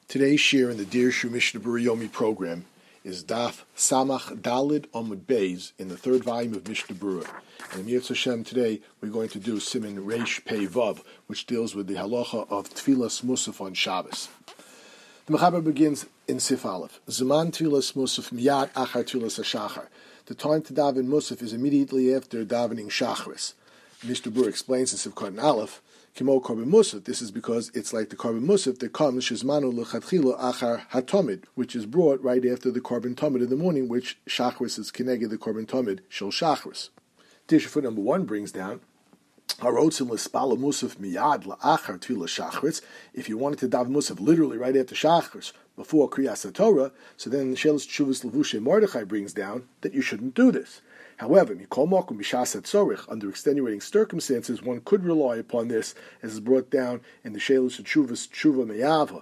Today's share in the Dear Shu Mishnah Berurah Yomi program is Daf Samach Dalid Amud Beis in the third volume of Mishnah Berurah. And in Yetz Hashem today we're going to do Siman Reish Pei Vav, which deals with the halacha of Tfilas Musaf on Shabbos. The Mechaber begins in Sif Aleph. Zaman Tfilas Musaf Miyad Achar Tfilas HaShachar. The time to daven Musaf is immediately after davening Shachris. Mishnah Berurah explains in Sif Katan Aleph, Kimo Korban Musaf. This is because it's like the Korban Musaf that comes Shizmanu L'Chatchila Achar HaTomid, which is brought right after the Korban Tomid in the morning, which Shachris is Keneged the Korban Tomid Shel Shachris. Tisha foot number 1 brings down Harotzim L'Spala Musaf Miyad L'Achar Tila Shachris. If you wanted to daven Musaf literally right after Shachris, before Kriyas HaTorah, so then Shelas Tshuvas Levushe Mordechai brings down that you shouldn't do this. However, under extenuating circumstances, one could rely upon this, as is brought down in the Sheilus Tshuvas Tshuva Meyava,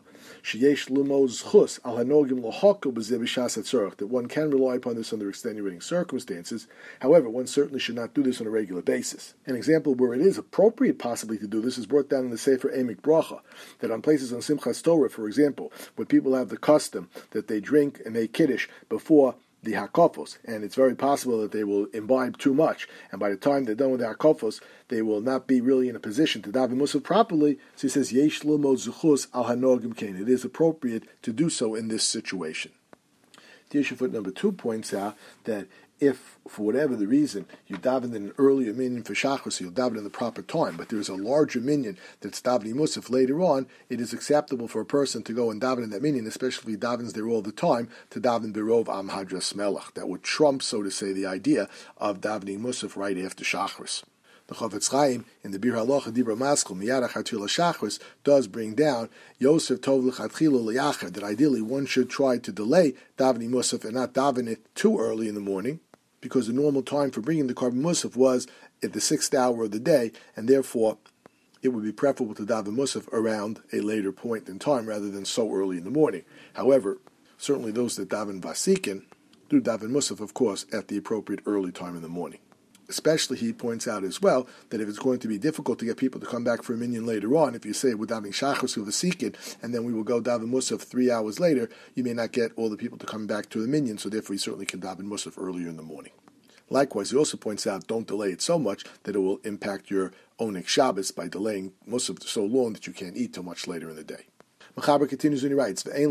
that one can rely upon this under extenuating circumstances. However, one certainly should not do this on a regular basis. An example where it is appropriate possibly to do this is brought down in the Sefer Emek Bracha, that on places on Simchas Torah, for example, where people have the custom that they drink and make Kiddush before the hakafos, and it's very possible that they will imbibe too much, and by the time they're done with the hakafos, they will not be really in a position to daven musaf properly. So he says, Yesh l'mo zuchus al hanogim kain. It is appropriate to do so in this situation. Tisha foot number 2 points out that if, for whatever the reason, you daven in an earlier minyan for shachar, so you'll daven in the proper time, but there is a larger minyan that's davening musaf later on, it is acceptable for a person to go and daven in that minyan, especially if he davens there all the time, to daven berov am hadras melech. That would trump, so to say, the idea of davening musaf right after shachris. The Chofetz Chaim in the Bir Halacha Dibra Maskul Miyad Achar Tfilas Shachris does bring down Yosef Tov L'Chatchila L'Yachar, that ideally one should try to delay davening musaf and not daven it too early in the morning, because the normal time for bringing the Korban Musaf was at the 6th hour of the day, and therefore it would be preferable to daven Musaf around a later point in time rather than so early in the morning. However, certainly those that daven Vasikin do daven Musaf, of course, at the appropriate early time in the morning. Especially, he points out as well, that if it's going to be difficult to get people to come back for a minyan later on, if you say we're davening Shachris with a Vasikin, and then we will go daven Musaf 3 hours later, you may not get all the people to come back to the minyan, so therefore you certainly can daven Musaf earlier in the morning. Likewise, he also points out, don't delay it so much that it will impact your Onik Shabbos by delaying Musaf so long that you can't eat till much later in the day. Mechaber continues and he writes, if you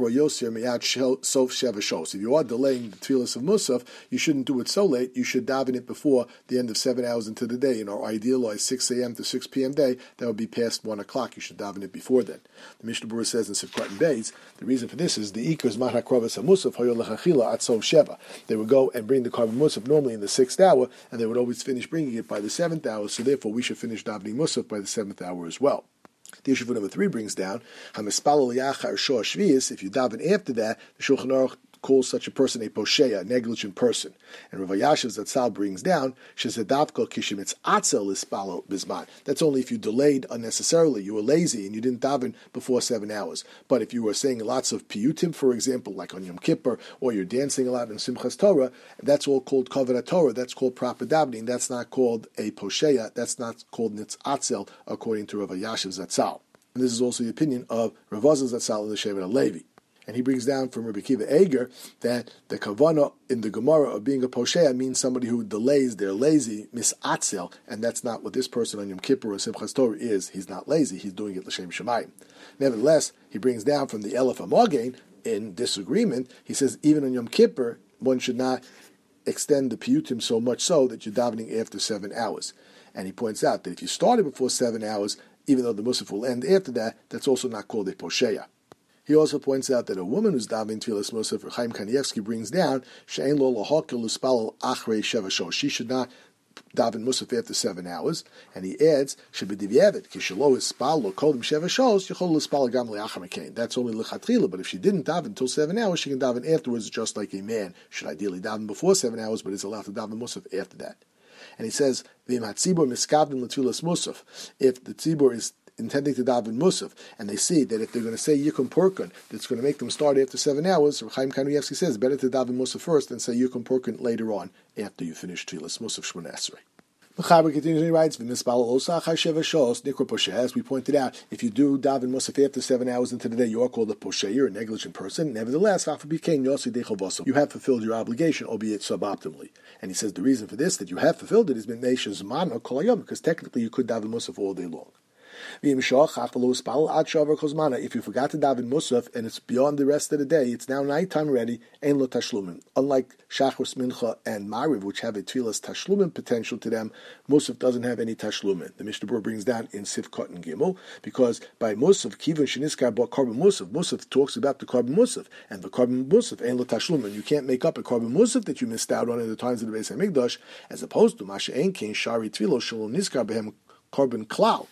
are delaying the tefillas of Musaf, you shouldn't do it so late. You should daven it before the end of 7 hours into the day. In our idealized 6 a.m. to 6 p.m. day, that would be past 1 o'clock. You should daven it before then. The Mishnah Berurah says in Sif Katan Beis, the reason for this is the Ikar Zman HaKrovas HaMusaf Hoyo L'Chachila At Sov Sheva. They would go and bring the Korban Musaf normally in the 6th hour, and they would always finish bringing it by the 7th hour, so therefore we should finish davening Musaf by the 7th hour as well. The issue number 3 brings down, if you daven after that, the Shulchan Aruch calls such a person a posheya, a negligent person. And Rav Yashiv Zatzal brings down, that's only if you delayed unnecessarily, you were lazy and you didn't daven before 7 hours. But if you were saying lots of piyutim, for example, like on Yom Kippur, or you're dancing a lot in Simchas Torah, that's all called kavod Torah, that's called proper davening, that's not called a posheya, that's not called nitzatzel, according to Rav Yashiv Zatzal. And this is also the opinion of Rav Azaz Zatzal in the Shevet HaLevi. And he brings down from Rabbi Kiva Eger that the kavanah in the Gemara of being a posheya means somebody who delays, they're lazy, misatzel, and that's not what this person on Yom Kippur or Simchas Torah is. He's not lazy, he's doing it l'shem shamayim. Nevertheless, he brings down from the Elef HaMagen, in disagreement, he says even on Yom Kippur, one should not extend the piyutim so much so that you're davening after 7 hours. And he points out that if you started before 7 hours, even though the musaf will end after that, that's also not called a posheya. He also points out that a woman who's davening tefillas musaf, Chaim Kanievsky brings down, she'ein lo lahakil uspalal achrei sheva shos. She should not daven musaf after 7 hours. And he adds, shebedivyevit kishelo ispal lo kodim sheva shos yachol ispal gam le'achar mekain. That's only lechatchila. But if she didn't daven until 7 hours, she can daven afterwards, just like a man should ideally daven before 7 hours, but is allowed to daven musaf after that. And he says, if the tzibur is intending to daven musaf, and they see that if they're going to say Yikum Purkun, that's going to make them start after 7 hours, Chaim Kanievsky says, better to daven musaf first than say Yikum Purkun later on, after you finish Tfilas Musaf Shmoneh Esrei. Mechaber continues and he writes, as we pointed out, if you do daven musaf after 7 hours into the day, you are called a posher, you're a negligent person. Nevertheless, you have fulfilled your obligation, albeit suboptimally. And he says the reason for this, that you have fulfilled it, is because technically you could daven musaf all day long. If you forgot to daven musaf and it's beyond the rest of the day, it's now nighttime already, ein lo tashlumin. Unlike shachris, mincha, and mariv, which have a tefillas tashlumin potential to them, musaf doesn't have any tashlumin. The Mishnah Berurah brings down in Sifkot and Gimel, because by musaf, kivon sheniskar bought korban musaf talks about the korban musaf, and the korban musaf ein lo tashlumin. You can't make up a korban musaf that you missed out on in the times of the Beis HaMikdash, as opposed to masha ein kein shari tefillos shalom niskar behem korban klal.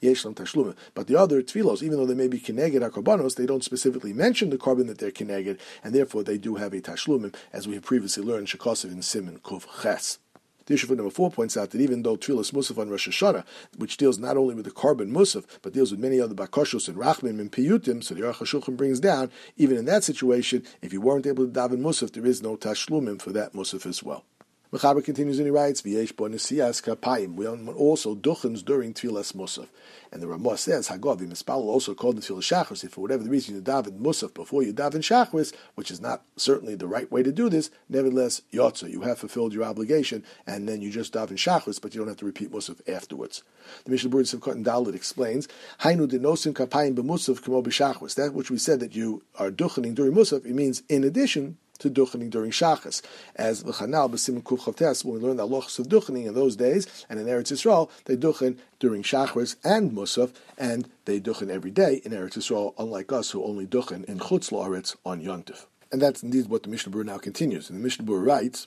But the other tefillos, even though they may be keneged hakorbanos, they don't specifically mention the korban that they're keneged, and therefore they do have a tashlumim, as we have previously learned Shekosiv in Siman Kuf Ches. The issue for number 4 points out that even though tefillas musaf on Rosh Hashanah, which deals not only with the korban musaf, but deals with many other bakoshos and rachmim and piyutim, so the Aruch HaShulchan brings down, even in that situation, if you weren't able to daven musaf, there is no tashlumim for that musaf as well. Mechaber continues and he writes, "V'yesh bo nesiyas kapayim." We also duchens during tefillas musaf, and the Ramah says, "Hagav v'mispal also called the tefillas shachris." If for whatever the reason you daven musaf before you daven shachris, which is not certainly the right way to do this, nevertheless yotza, you have fulfilled your obligation, and then you just daven shachris, but you don't have to repeat musaf afterwards. The Mishnah Berurah Sivkot and Dalit explains, "Hainu denosim kapayim b'musaf k'mo b'shachris." That which we said that you are duchening during musaf, it means in addition to duchening during shachas, as l'chanal b'siman kuf chavtes, when we learned the halachos of duchening in those days, and in Eretz Yisrael, they duchen during shachris and musaf, and they duchen every day in Eretz Yisrael, unlike us who only duchen in chutz la'aretz on yontif. And that's indeed what the Mishnah Berurah now continues. And the Mishnah Berurah writes,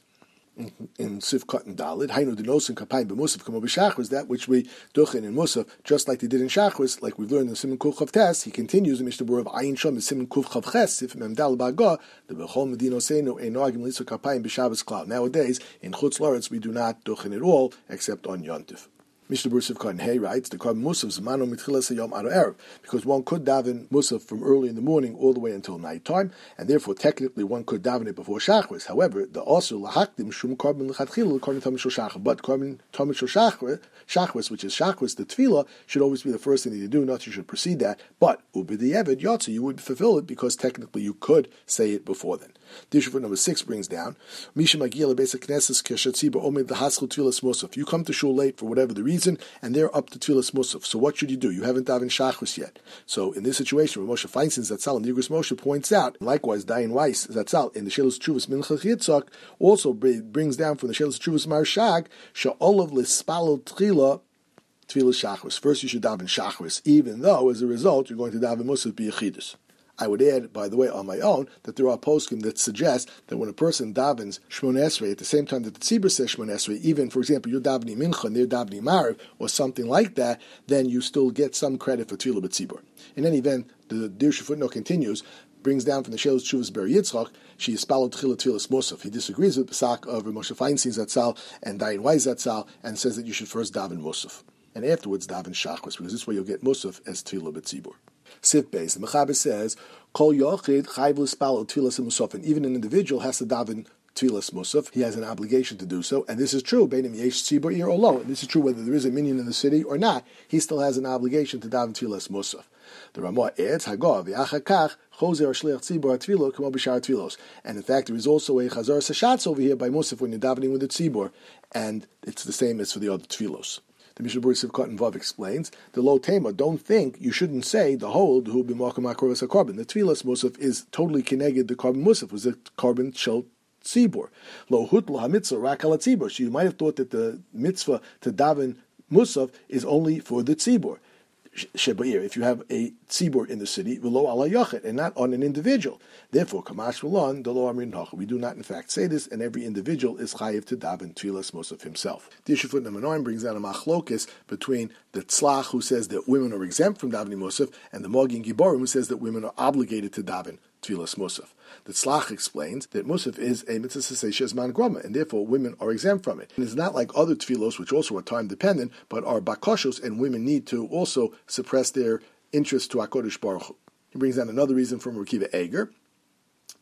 in Sivkot and Dalit, Hainu denosim kapayim b'musaf kamo b'shachris, that which we duchen in musaf, just like they did in shachris, like we've learned in Siman Kuf Chav Tes. He continues in Mishnah Berurah of Ayin Shom in Siman Kuf Chav Ches, if Mem Dal Ba'Gah, the Bechol Medino Seinu ein noagim lisu kapayim b'Shabbos klal. Nowadays in Chutz La'aretz we do not duchen at all except on Yontif. Mishnah Berurah Sivkot and Hay writes, the korban musaf zmano mitchilas hayom ado erev, because one could daven musaf from early in the morning all the way until nighttime, and therefore technically one could daven it before shachris. However, the also lahakdim shum korban lechatchila according to Tamid Shachris, but korban Tamid Shachris, which is shachris, the tefillah, should always be the first thing you do. Not you should precede that, but ubidiyeved yotza, you would fulfill it because technically you could say it before then. The issue for number 6 brings down, Misha Magila Basic Knesses Keshatziba Omid the Haskell Tfilas Musaf. You come to shul late for whatever the reason, and they're up to Tfilas Musaf. So what should you do? You haven't davened Shachris yet. So in this situation, where Moshe Feinstein Zatzal and Yigros Moshe points out, and likewise Dayan Weiss Zatzal in the Shelos Tshuvas Minchach Yitzchak also brings down from the Shelos Tshuvas Marshag Sha'olav Lispalel Tchila Tfilas Shachris. First you should daven Shachris, even though as a result you're going to daven Musaf B'Yechidus. I would add, by the way, on my own, that there are poskim that suggest that when a person davens Shmon Esrei at the same time that the Tzibur says Shmon Esrei, even, for example, you're davening Mincha and they're davening Mariv, or something like that, then you still get some credit for Tefillah B'Tzibur. In any event, the Dirshu footnote continues, brings down from the Shelos Tshuvas Ber Yitzchak, she is spalled Tfilas Musaf. He disagrees with the Pesach of Moshe Feinstein Zatzal and Dayan Weiss Zatzal, and says that you should first daven Musaf, and afterwards daven Shachris, because this way you'll get Musaf as Tefillah B'Tzibur. Sif Beis, the Mechaber says, Kol Yochid Chayv L'Spal Tfilas Musaf, and even an individual has to daven Tfilas Musaf. He has an obligation to do so, and this is true. Beinim Yesh Tzibur Ir or Lo, and this is true whether there is a minyan in the city or not. He still has an obligation to daven Tfilas Musaf. The Ramah adds, Hagav V'Achakach Chozer Shliach Tzibur Tvilo K'mo B'Shar Tfilos, and in fact there is also a Chazar Sashatz over here by Musaf when you're davening with the Tzibur, and it's the same as for the other Tfilos. The Mishnah Berurah Sivkot and Vav explains, the Lo Tema, don't think, you shouldn't say, the whole, who b'makam ha'korvas ha'korban. The Tfilas Musaf is totally connected, the korban Musaf was the korban shel tzibur. Lo hutlo ha'mitzvah rak al tzibur. So you might have thought that the mitzvah to daven Musaf is only for the tzibur. Shebair, if you have a tzibur in the city, v'lo ala yachid, and not on an individual. Therefore, kamash v'lon, the lo amrin hacha. We do not in fact say this, and every individual is chayiv to daven tfilas musaf himself. The issue foot number 9 brings down a machlokis between the tzlach, who says that women are exempt from davening musaf, and the Magin Giborim, who says that women are obligated to daven tfilas musaf. The tzlach explains that musaf is a mitzvah seseshes man groma, and therefore women are exempt from it. And it's not like other tfilos, which also are time dependent, but are bakoshos, and women need to also suppress their interest to HaKadosh Baruch Hu. He brings down another reason from Rekiva Eger,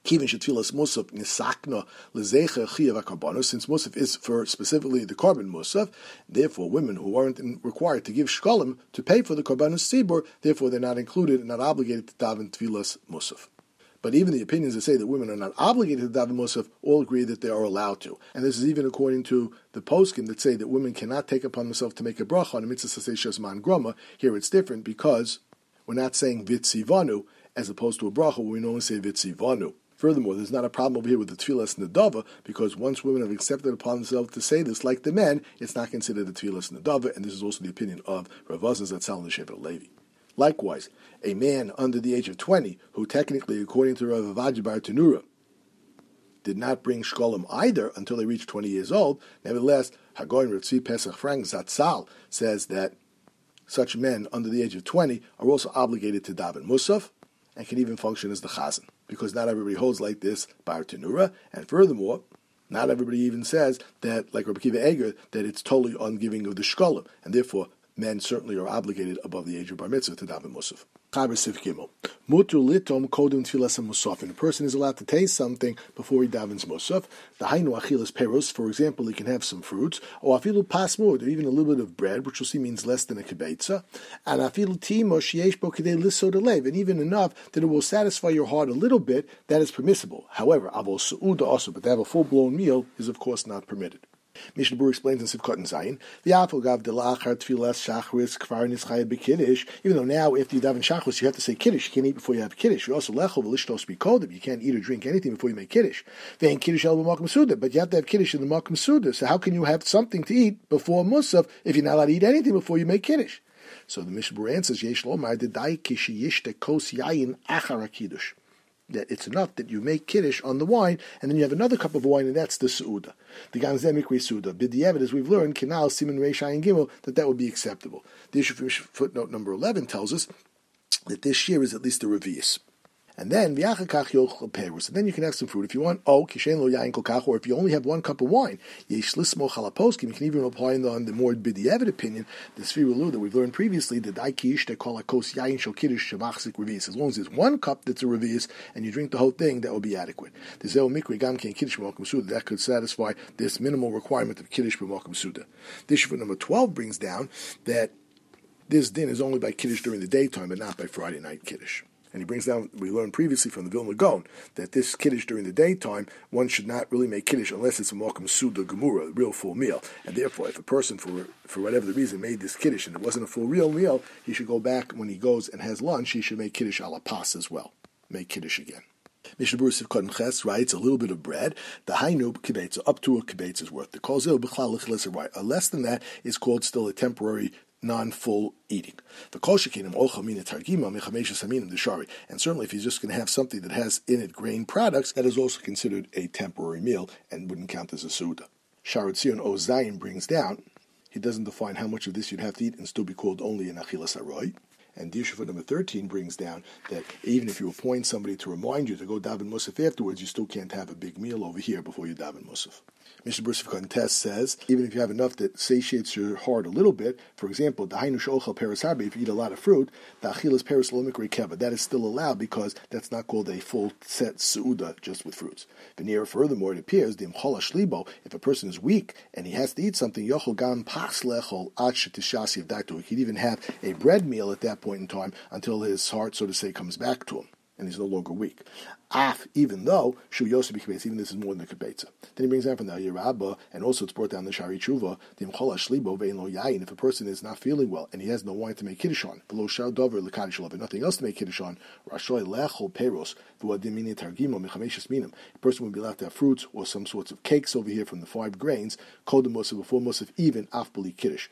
Kivin shetfilas musaf nisakna lezecha chiyav akarbanos. Since musaf is for specifically the carbon musaf, therefore women who aren't required to give shkalim to pay for the karbanos tzibur, therefore they're not included and not obligated to daven tfilas musaf. But even the opinions that say that women are not obligated to daven musaf all agree that they are allowed to. And this is even according to the poskim that say that women cannot take upon themselves to make a bracha on a mitzvah sasei man groma. Here it's different because we're not saying vitzivanu as opposed to a bracha where we normally say vitzivanu. Furthermore, there's not a problem over here with the tfilas nedava because once women have accepted upon themselves to say this like the men, it's not considered a tfilas nedava, and this is also the opinion of Rav Azaz Zatzal and the Shevet Levi. Likewise, a man under the age of 20, who technically, according to Rav Avadji Bar Tanura, did not bring shkolim either until they reached 20 years old, nevertheless, Hagoyin Rav Tzvi Pesach Frank Zatzal says that such men under the age of 20 are also obligated to daven musaf and can even function as the chazan, because not everybody holds like this Bar Tanura, and furthermore, not everybody even says that, like Rabbi Akiva Eger, that it's totally ungiving of the shkolim, and therefore men certainly are obligated above the age of bar mitzvah to daven musaf. Mutu litom kodem tfilas musaf. And a person is allowed to taste something before he davens musaf. The hainu achilas peros, for example, he can have some fruits, or afilu pasmud, or even a little bit of bread, which you'll see means less than a kibetza, and afilu timo sheyesh bo kedei lisod alev, and even enough that it will satisfy your heart a little bit, that is permissible. However, avol su'uda also, but to have a full-blown meal is of course not permitted. Mishnah Berurah explains in Sivkot and Zayin, even though now after you daven shachris you have to say kiddush, you can't eat before you have kiddush. You also lechol v'lishtos bikodim, you can't eat or drink anything before you make kiddush. Ve'en kiddush el b'makom suda, but you have to have kiddush in the makom suda. So how can you have something to eat before musaf if you're not allowed to eat anything before you make kiddush? So the Mishnah Berurah answers, Yesh lomar dedai kishi yishte kos yayin achar kiddush. That it's enough that you make kiddush on the wine, and then you have another cup of wine, and that's the su'uda. The ganzemikri su'uda. B'di'evet, as we've learned, Kinal Siman Reish Ayin Gimel, that would be acceptable. The issue from footnote number 11 tells us that this year is at least a revius. And then v'achakach yochel perus, and then you can have some fruit if you want. Oh, kishen lo yain kolkach, or if you only have one cup of wine, yesh lismo chalaposkim. You can even apply on the more b'di'evet opinion, the svirulu that we've learned previously, the daikish they call a kos yain shel kiddush shavachzik revius. As long as there's one cup that's a revius and you drink the whole thing, that will be adequate. The zeo mikri gam ken kiddush b'malkum suda, that could satisfy this minimal requirement of kiddush b'malkum suda. This issue number 12 brings down that this din is only by kiddush during the daytime, but not by Friday night kiddush. And he brings down, we learned previously from the Vilna Gaon, that this kiddush during the daytime, one should not really make kiddush unless it's a malkum suda gemura, a real full meal. And therefore, if a person, for whatever the reason, made this kiddush and it wasn't a full real meal, he should go back when he goes and has lunch, he should make kiddush a la pas as well. Make kiddush again. Mishnah Berurah Sivkot Ches writes a little bit of bread. The hainu kibetza, up to a kibetza's worth. The kol zil b'chlal l'chilas right. Less than that is called still a temporary non-full eating. The kol shekinim olcha mina targima mechameshes haminim deshari. And certainly if he's just going to have something that has in it grain products, that is also considered a temporary meal and wouldn't count as a suda. Sharat Zion Ozayin brings down, he doesn't define how much of this you'd have to eat and still be called only an achilas aroy. And Dishufot number 13 brings down that even if you appoint somebody to remind you to go daven musaf afterwards, you still can't have a big meal over here before you daven musaf. Mishnah Berurah Sivkot Tes says, even if you have enough that satiates your heart a little bit, for example, the hainu she'ochel peres harbe, if you eat a lot of fruit, the achilas peres lo mikri keva, that is still allowed because that's not called a full set su'uda just with fruits. Veneer, furthermore, it appears, the imchola shlibo, if a person is weak and he has to eat something, yochel gam pas lechol ad shetishasi of datu, he could even have a bread meal at that point in time until his heart, so to say, comes back to him and he's no longer weak. Even though Shu Yosef Kibetza, even this is more than the Kibetza. Then he brings down from the Yerabba, and also it's brought down the Shari Tshuva, the Imchola Shlibo Ve'in Lo Yayin, if a person is not feeling well and he has no wine to make Kiddush on, below Shal Dover L'Kadish Lov, and nothing else to make Kiddush on, Rashoy Lechol Peros, V'Adimini Targimo Mechameshes Minim. A person would be allowed to have fruits or some sorts of cakes over here from the 5 grains, Kodem Musaf, before Musaf, even Afbali Kiddush.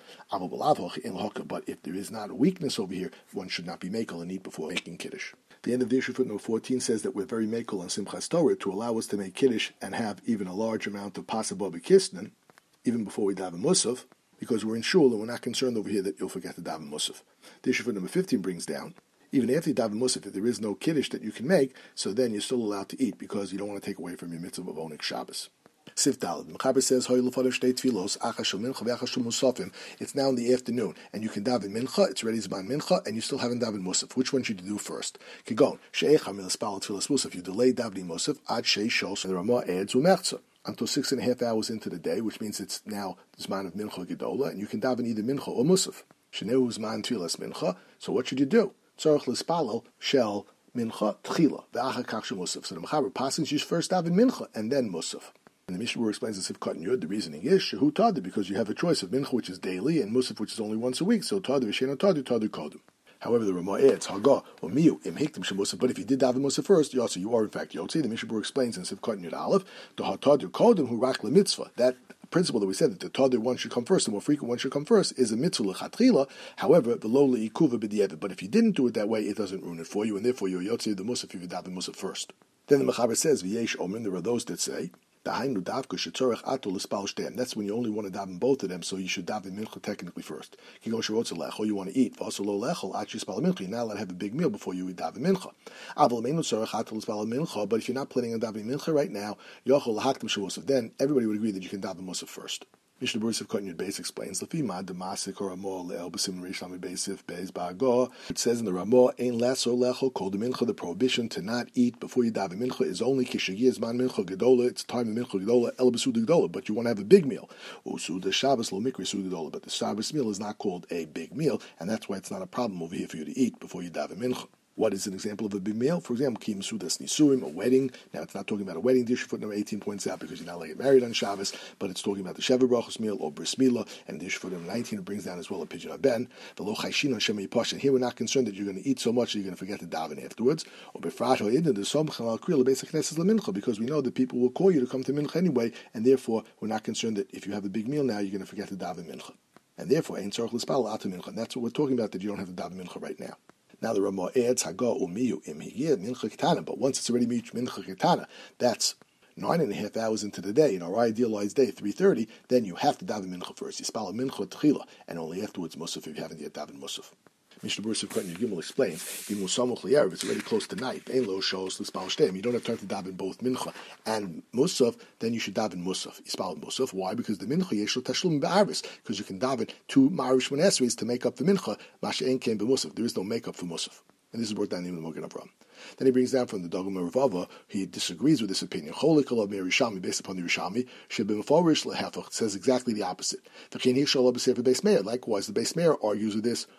But if there is not a weakness over here, one should not be makel and eat before making Kiddush. The end of the issue footnote 14 says that we're very mekel on Simchas Torah to allow us to make Kiddush and have even a large amount of Pasabah B'Kisnan, even before we daven Musaf, because we're in shul and we're not concerned over here that you'll forget to daven Musaf. The issue footnote 15 brings down, even after you daven Musaf, if there is no Kiddush that you can make, so then you're still allowed to eat because you don't want to take away from your mitzvah of Onik Shabbos. Sif Daled. The Mechaber says, it's now in the afternoon, and you can daven mincha, it's ready Zman mincha, and you still haven't daven musaf. Which one should you do first? Kigon, if you delay davening musaf, ad shei shos, and the Ramah adds umerza, until 6.5 hours into the day, which means it's now Zman of mincha gedola, and you can daven either mincha or musaf. Sheneu Zman tfilas mincha, so what should you do? Tzarech l'spalel shel mincha tchila, ve'achar kach musaf. So the Mechaber passes, you first daven mincha, and then musaf. And the Mishnah explains the Sifkat and Yud. The reasoning is shehu tadu, because you have a choice of mincha, which is daily, and musaf, which is only once a week. So tadu v'sheno tadu kodem. However, the Ramah adds haga or miu im hiktim shemusaf. But if you did daven musaf first, you are in fact yotzi. The Mishnah explains in Sifkat and Yud Aleph the hatadu kodem hu rak lemitzvah. That principle that we said that the tadu one should come first, the more frequent one should come first, is a mitzvah lechatchila. However, the lo leikuva b'di'evet. But if you didn't do it that way, it doesn't ruin it for you, and therefore you're yotzi the musaf if you daven musaf first. Then the Mechaber says v'yesh omen. There are those that say, that's when you only want to daven both of them, so you should daven mincha technically first. You want to eat. You're not allowed to have a big meal before you eat daven mincha. But if you're not planning on davening mincha right now, then everybody would agree that you can daven musaf first. Mishnah Berurah of Kotnyud Beis explains it says in the Ramah, Ein laso lechol kol de mincha, the prohibition to not eat before you daven mincha is only kishagiyah zman mincha gedola, it's time of mincha gedola, el b'suda gedola, but you want to have a big meal. Usuda Shabbos lo mikri suda gedola, but the Shabbos meal is not called a big meal, and that's why it's not a problem over here for you to eat before you daven mincha. What is an example of a big meal? For example, Kim Sudas Nisurim, a wedding. Now, it's not talking about a wedding dish. Footnote 18 points out because you're not allowed to get married on Shabbos, but it's talking about the Sheva Brachos meal or Bris Milah, and dish footnote 19 it brings down as well a pigeon ben. The Lo Chayshin on Shema Yipash. And here we're not concerned that you're going to eat so much that you're going to forget to daven afterwards. Or Befrash or Idin, the Som Chalal Kriya, Basic Knesses Lamincha, because we know that people will call you to come to Mincha anyway, and therefore we're not concerned that if you have a big meal now, you're going to forget to daven Mincha. And therefore, Ein Tzarech L'Spal Ata Mincha. And that's what we're talking about, that you don't have to daven Mincha right now. Now the Ramah adds Haga umiyu im higir mincha ketana, but once it's already reached mincha ketana, that's 9.5 hours into the day, in our idealized day, 3:30, then you have to daven mincha first. You spell mincha tchila, and only afterwards musaf if you haven't yet daven musaf. Mishnah Berurah of Kotnyud Gimel explains, Gimel Samuch Li'erev, it's already close to night. Ein lo shos l'spal shteim. You don't have time to daven both mincha and musaf, then you should daven musaf. Yispal musaf. Why? Because the mincha yesh lo tashlum be'arvis, because you can daven 2 ma'ariv shmon esreis to make up the mincha. Masha ein kein bemusaf. There is no makeup for musaf. And this is brought down in the Magen Avraham. Then he brings down from the Dogma Ravava, he disagrees with this opinion. Cholikal of Merishami, based upon the Rishami, Shebimforish lehefach, says exactly the opposite. Likewise, the Beis Meir argues with this.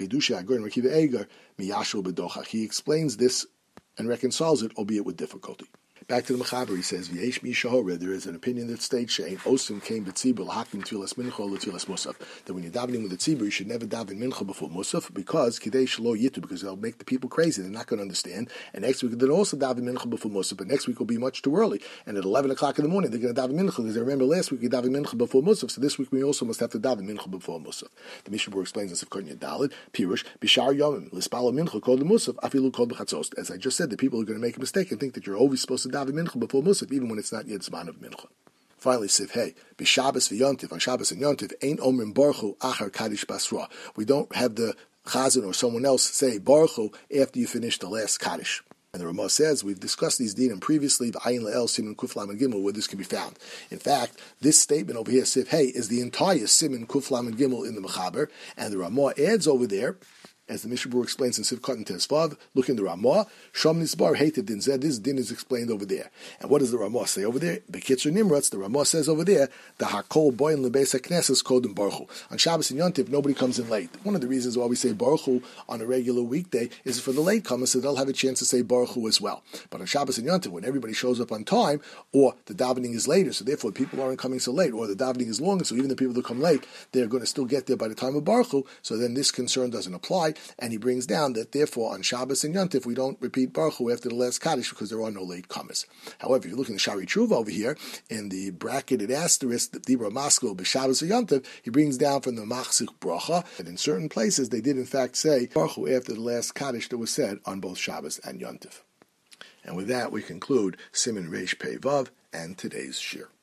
He explains this and reconciles it, albeit with difficulty. Back to the Mechaber, he says, V'yesh mi shahora, there is an opinion that states, She'ein osim came b'tzibur l'hakim tfilas mincha or l'tfilas musaf, that when you're davening with the tzibur, you should never daven mincha before musaf, because kidei shelo yitu, because they'll make the people crazy, they're not going to understand, and next week they'll also daven mincha before musaf, but next week will be much too early, and at 11 o'clock in the morning they're going to daven mincha, because they remember last week we daven mincha before musaf, so this week we also must have to daven mincha before musaf. The Mishnah Berurah explains this of Kotnyud Daled, Pirush, Bishar Yomim, l'spala mincha kol musaf, afilu kol b'chatzos. As I just said, the people are going to make a mistake and think that you're always supposed to daven mincha before musaf, even when it's not yet zman of mincha. Finally, Siv Hey, B'Shabbos v'Yontiv, on Shabbos and Yontiv, Ein Omrim Baruch Hu Achar Kaddish Basra. We don't have the Chazan or someone else say Baruch Hu after you finish the last Kaddish. And the Ramah says, we've discussed these dinim previously, the Ayin Le'el, Siman Kuf Lamed Gimel, where this can be found. In fact, this statement over here, Siv Hey, is the entire Siman Kuf Lamed Gimel in the Mechaber, and the Ramah adds over there, as the Mishnah Berurah explains in Sivkot and Tesvav, look in the Ramah, Shom Nisbar Hated Din Zed, this din is explained over there. And what does the Ramah say over there? Bekitzer Nimratz, the Ramah says over there, the Hakol Boyin Lebeis HaKnesses Kodem Baruch Hu. On Shabbos and Yontiv, nobody comes in late. One of the reasons why we say Baruch Hu on a regular weekday is for the latecomers, so they'll have a chance to say Baruch Hu as well. But on Shabbos and Yontiv, when everybody shows up on time, or the davening is later, so therefore people aren't coming so late, or the davening is longer, so even the people that come late, they're going to still get there by the time of Baruch Hu, so then this concern doesn't apply, and he brings down that therefore on Shabbos and Yontif we don't repeat Baruch Hu after the last Kaddish because there are no late comers. However, if you look in the Shari Tshuva over here, in the bracketed asterisk, the Dibra Maskil b'Shabbos and Yontif, he brings down from the Machzik Bracha that in certain places they did in fact say Baruch Hu after the last Kaddish that was said on both Shabbos and Yontif. And with that we conclude Siman Reish Pei Vav and today's shir.